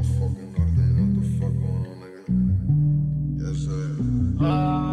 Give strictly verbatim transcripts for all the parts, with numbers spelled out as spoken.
no fucking norte, you know what the fuck going on, nigga. Yes, sir.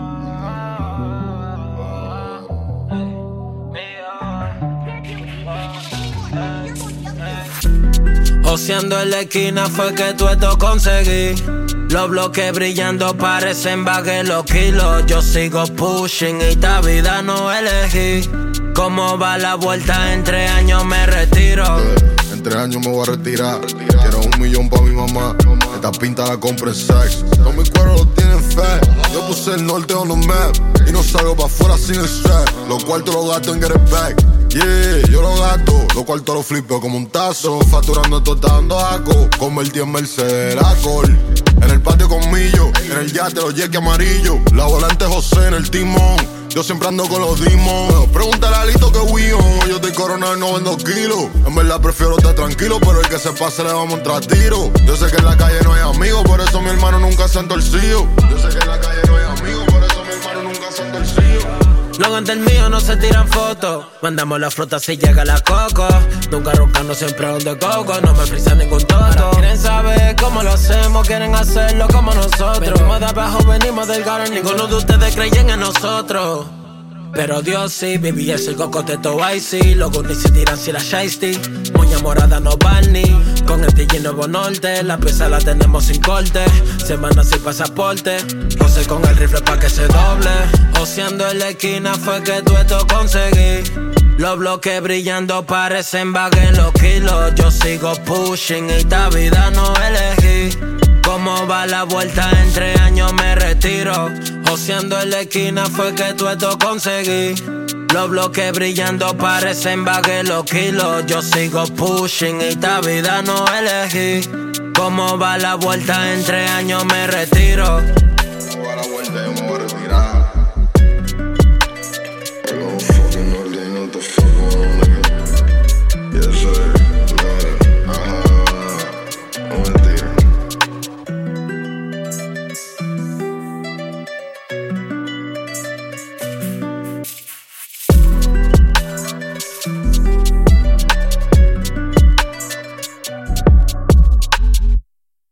Joseando en la esquina fue que tú esto conseguí. Los bloques brillando parecen bagues los kilos. Yo sigo pushing y esta vida no elegí. ¿Cómo va la vuelta? Entre años me retiro. Eh, en tres años me voy a retirar. Quiero un millón pa' mi mamá. Esta pinta la compré en sex. Todos mis cueros lo tienen fe. Yo puse el norte on the map y no salgo pa' afuera sin el strap. Los cuartos los gasto en get it back. Yeah, yo lo gasto, los cuartos los flipeo como un tazo. Facturando esto dando aco, convertí en Mercedes Acol. En el patio conmigo, en el yate los jeques amarillos. La volante José en el timón, yo siempre ando con los demons. Pregúntale a Lito que Wion, yo estoy coronado y no vendo kilos. En verdad prefiero estar tranquilo, pero el que se pase le vamos a entrar tiro. Yo sé que en la calle no hay amigos, por eso mi hermano nunca se ha entorcido. Yo sé que en la calle no hay amigos, por eso mi hermano nunca se ha entorcido. Los antes míos no se tiran fotos. Mandamos la flota si llega la coco. Nunca roncando, siempre donde coco. No me frisa ningún toto. Quieren saber cómo lo hacemos, quieren hacerlo como nosotros. Venimos de abajo, venimos del garden. Ninguno de ustedes creyen en nosotros. Pero Dios sí, B B S, el cocoteto icy. Los Goonies se tiran si la shiesty. Moña morada no Barney. Con el D J Nuevo Norte, la pieza la tenemos sin corte. Semana sin pasaporte. José con el rifle pa' que se doble. Joseando en la esquina fue que tú esto conseguí. Los bloques brillando parecen bagues los kilos. Yo sigo pushing y esta vida no elegí. ¿Cómo va la vuelta? Entre años me retiro. Joseando en la esquina fue que tú esto conseguí. Los bloques brillando parecen bagues los kilos. Yo sigo pushing y esta vida no elegí. ¿Cómo va la vuelta? Entre años me retiro. ¿Cómo va la vuelta? Yo me voy a retirar.